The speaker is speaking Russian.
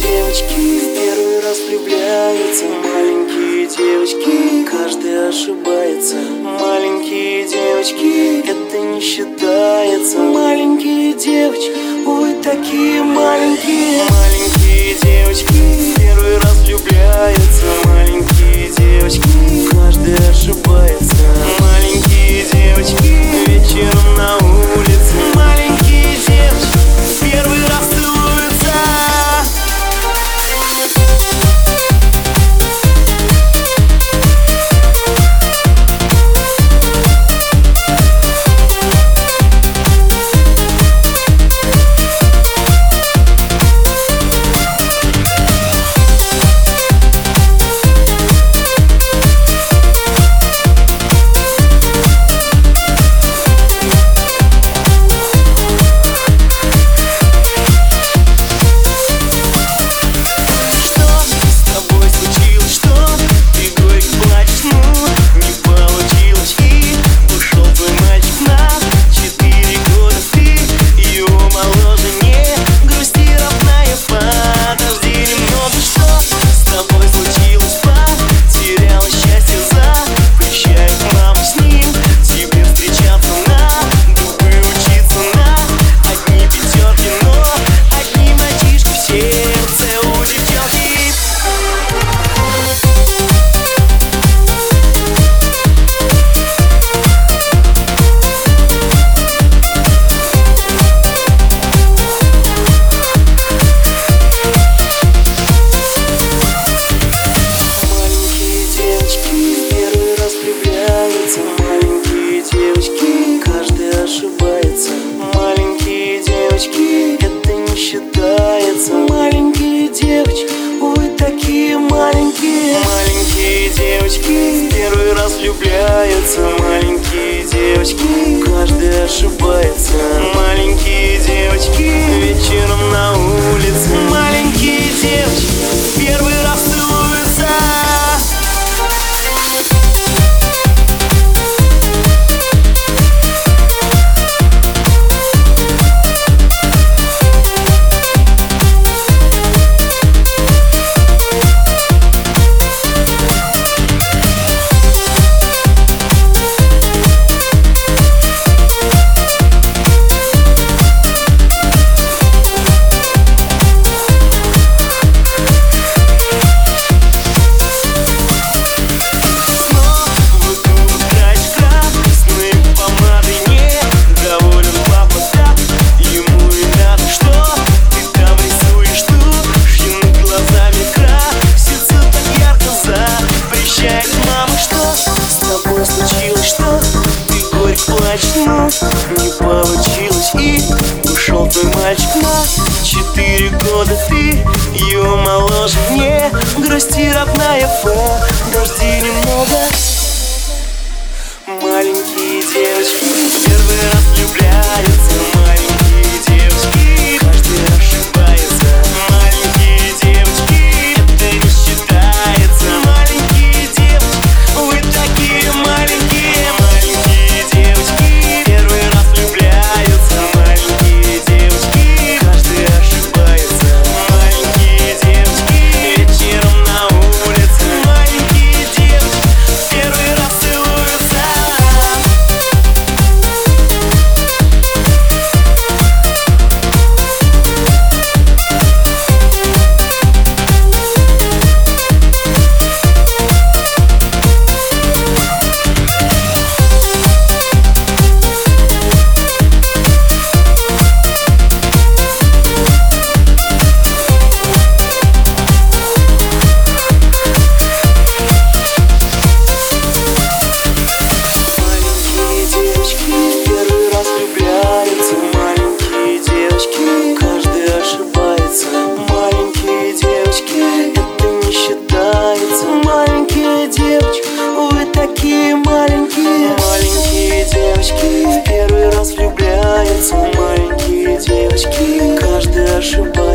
девочки в первый раз влюбляются. Маленькие девочки, каждый ошибается. Маленькие девочки, это не считается. Маленькие девочки, ой, такие маленькие. Маленькие девочки в первый раз влюбляются. Маленькие девочки, каждый ошибается. Маленькие девочки вечером на улице. Маленькие девочки в первый раз целуются. Маленькие девочки, каждый ошибается. Маленькие девочки, это не считается. Маленькие девочки, ой, такие маленькие. Маленькие девочки в первый раз влюбляются. Маленькие девочки, каждый ошибается. Маленькие девочки вечером на улице. Маленькие девочки в первый раз целуются. Не получилось и ушел твой мальчик на 4 года. Ты его моложе, не грусти, родная, подожди немного. Маленькие девочки первый раз влюбляются. Маленькие девочки, каждый ошибается. Маленькие девочки, это не считается. Маленькие девочки, вы такие маленькие. Маленькие девочки первый раз влюбляются. Маленькие девочки, каждый ошибается. Маленькие девочки вечером на улице. Маленькие девочки первый раз целуются. Маленькие девочки в первый раз влюбляются. Маленькие девочки, каждый ошибается.